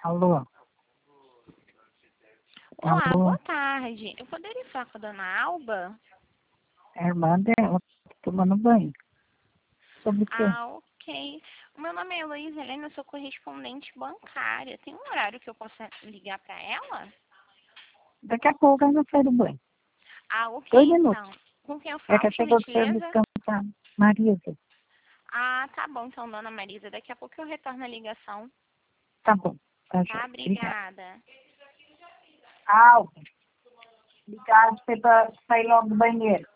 Alô? Olá, Alô? boa tarde. Eu poderia falar com a dona Alba? É a irmã dela, tomando banho. Sobre o quê? Ok. O meu nome é Heloísa Helena, eu sou correspondente bancária. Tem um horário que eu possa ligar para ela? Daqui a pouco ela sai do banho. Ok, 2 então. minutos. Com quem eu É que falo, eu por chego para gentileza? descansar. Marisa. Tá bom, então, dona Marisa. Daqui a pouco eu retorno a ligação. Tá bom. Tá Tá, joia. Obrigada. obrigada. Alba, obrigado por sair logo do banheiro.